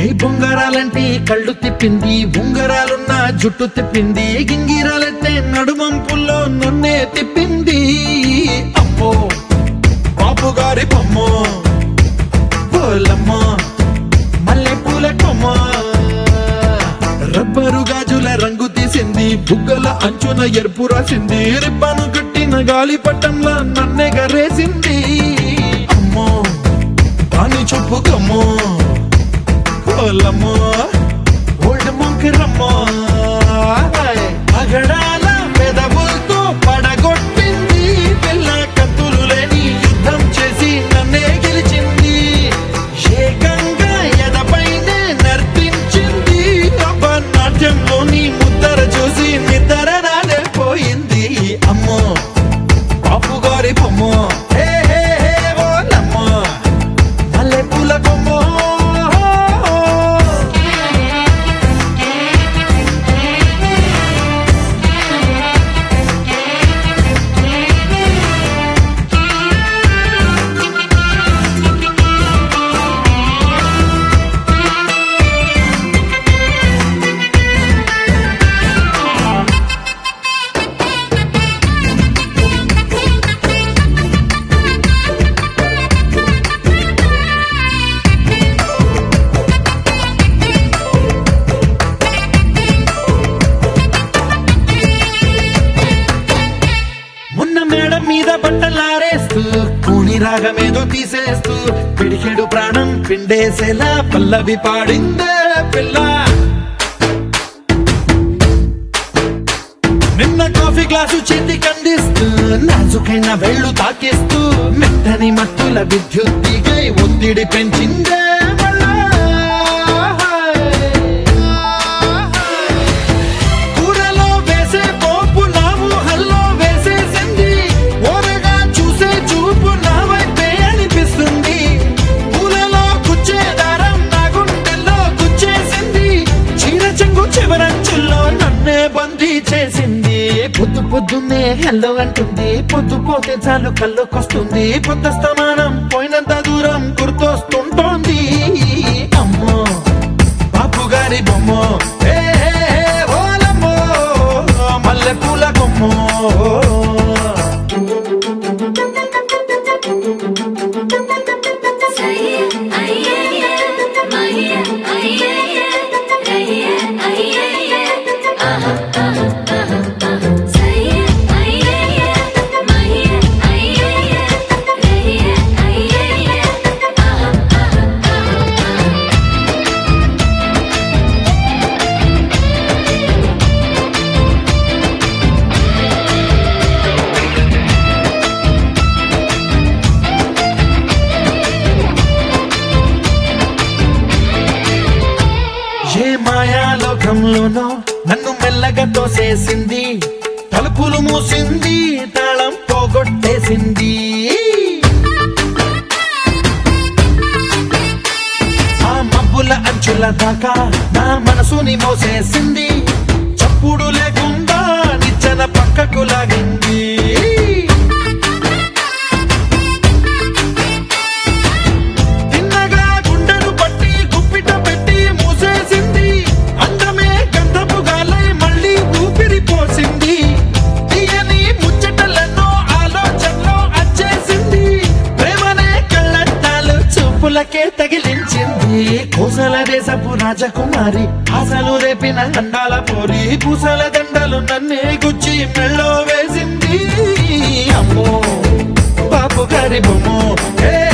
బొంగరాలంటే కళ్ళు తిప్పింది, ఉంగరాలున్న జుట్టు తిప్పింది, గింగిరాలైతే నడుమంపుల్లో నన్నే తిప్పింది. అమ్మో బాబు గారి బొమ్మ, పోలమ్మ మల్లె పూల కొమ్మ, రబ్బరు గాజుల రంగు తీసింది, బుగ్గల అంచున ఎరుపు రాసింది, రిబ్బను కట్టిన గాలి పట్టంలా నన్నే గరేసింది. అమ్మో దాని చూపు కమ్మో, పోలమ్మో ఓల్డ్ మొంకిరమ్మో, పగడాల పెదవులతో పడగొట్టింది, పిల్ల కత్తులు లేని యుద్ధం చేసి నన్నే గెలిచింది, ఏకంగా ఎదపైనే నర్తించింది, నాట్యంలోని ముద్దర చూసి నిద్ర నాడే పోయింది. అమ్మో బాపు గారి బొమ్మ, హే హే హే ఓలమ్మ మల్లె పూల కొమ్మ. మేడం మీద బట్టలారేస్తూ కూని రాగమేదో తీసేస్తూ పిడికెడు ప్రాణం పిండేసేలా పల్లవి పాడిందే పిల్ల. నిన్న కాఫీ గ్లాసు చేతి కందిస్తూ నాజుకైన వేళ్ళు తాకిస్తూ మెత్తని మత్తుల విద్యుత్తిగై ఒత్తిడి పెంచిందే. చేసింది పొద్దు పొద్దున్నే హెల్లో అంటుంది, పొద్దు పోతే చాలు కళ్ళొకొస్తుంది, పొద్దు స్తమానం పోయినంత దూరం గుర్తొస్తుంటోంది. అమ్మో బాపు గారి బొమ్మ, హే హే హే ఓలమ్మో మల్లె పూల కొమ్మ. ఏ మాయాలోకంలోనో నన్ను మెల్లగా తోసేసింది, తలుపులు మూసింది, తాళం పోగొట్టేసింది. ఆ మబ్బుల అంచుల దాకా నా మనసుని మోసేసింది, చప్పుడు లేకుండా నిచ్చెన పక్కకు లాగింది. తగిలించింది కోసల దేశపు రాజకుమారి, ఆశలు రేపిన దండాల పోరి, పూసల దండలు నన్నే గుచ్చి మెళ్ళో వేసింది. అమ్మో బాపు గారి బొమ్మ,